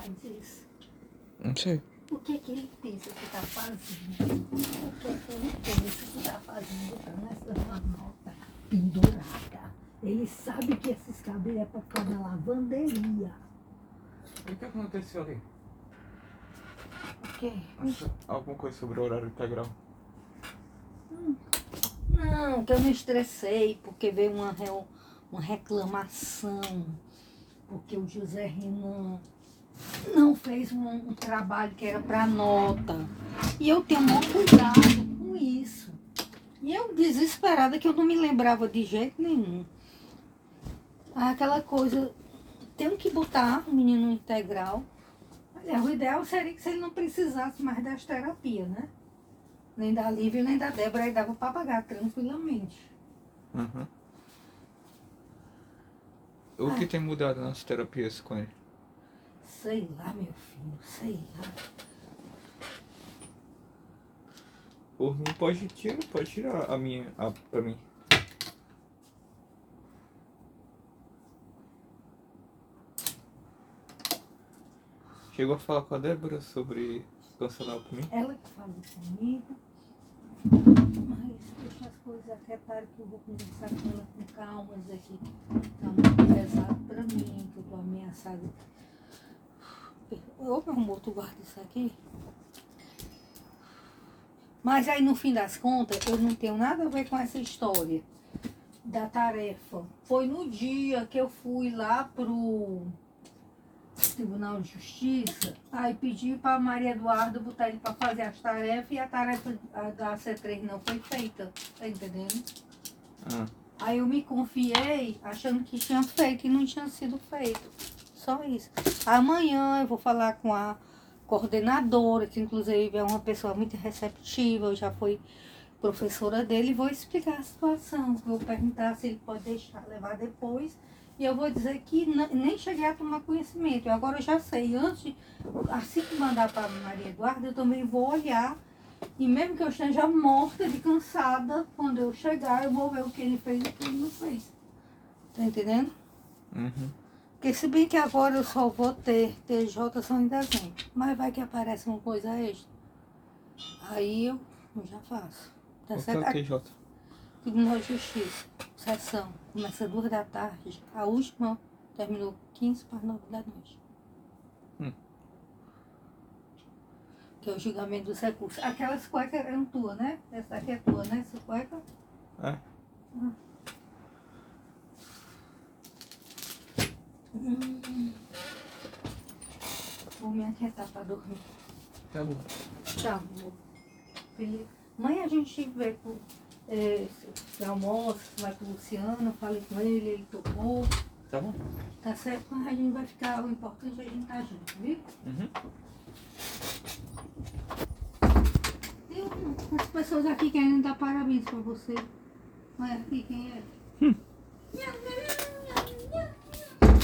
faz isso? Não sei. O que é que ele pensa que está fazendo? O que é que ele pensa que está fazendo nessa nota pendurada? Ele sabe que esses cabelos é para ficar na lavanderia. O que aconteceu ali? O quê? Alguma coisa sobre o horário integral? Não, que eu me estressei porque veio uma reclamação, porque o José Renan não fez um trabalho que era para nota. E eu tenho maior cuidado com isso. E eu desesperada que eu não me lembrava de jeito nenhum. Aquela coisa, tenho que botar o menino no integral. O ideal seria que se ele não precisasse mais das terapias, né? Nem da Lívia, nem da Débora, aí dava para pagar tranquilamente. Uhum. O que tem mudado nas terapias com ele? Sei lá, meu filho, sei lá. Por mim, pode tirar pra mim. Chegou a falar com a Débora sobre cancelar pra mim? Ela que falou comigo, mas deixa as coisas aquietaram que eu vou conversar com ela com calma, dizer que tá muito pesado pra mim, que eu tô ameaçada. Ô, meu amor, tu guarda isso aqui? Mas aí, no fim das contas, eu não tenho nada a ver com essa história da tarefa. Foi no dia que eu fui lá pro Tribunal de Justiça, aí pedi para Maria Eduarda botar ele para fazer as tarefas e a tarefa da C3 não foi feita, tá entendendo? Aí eu me confiei achando que tinha feito e não tinha sido feito. Só isso. Amanhã eu vou falar com a coordenadora, que inclusive é uma pessoa muito receptiva, eu já fui professora dele, e vou explicar a situação. Vou perguntar se ele pode deixar levar depois. E eu vou dizer que nem cheguei a tomar conhecimento. Agora eu já sei. Assim que mandar para Maria Eduarda, eu também vou olhar. E mesmo que eu esteja morta de cansada, quando eu chegar, eu vou ver o que ele fez e o que ele não fez. Tá entendendo? Uhum. Porque se bem que agora eu só vou ter TJ só em dezembro. Mas vai que aparece uma coisa extra. Aí eu já faço. Tá O que certo? é o TJ? Tribunal de Justiça, sessão, começa 2 da tarde, a última terminou 15 para 9 da noite. Que é o julgamento dos recursos. Aquelas cuecas eram tuas, né? Essa daqui é tua, né? Essa cueca? É. Vou me aquietar para dormir. Tá bom. Tchau, amor. Felipe. Mãe, a gente vê pro almoço, vai pro Luciano, falei com ele, ele topou. Tá bom. Tá certo? Mas a gente vai ficar, o importante é a gente estar junto, viu? Uhum. Tem umas pessoas aqui querendo dar parabéns pra você. Olha aqui quem é.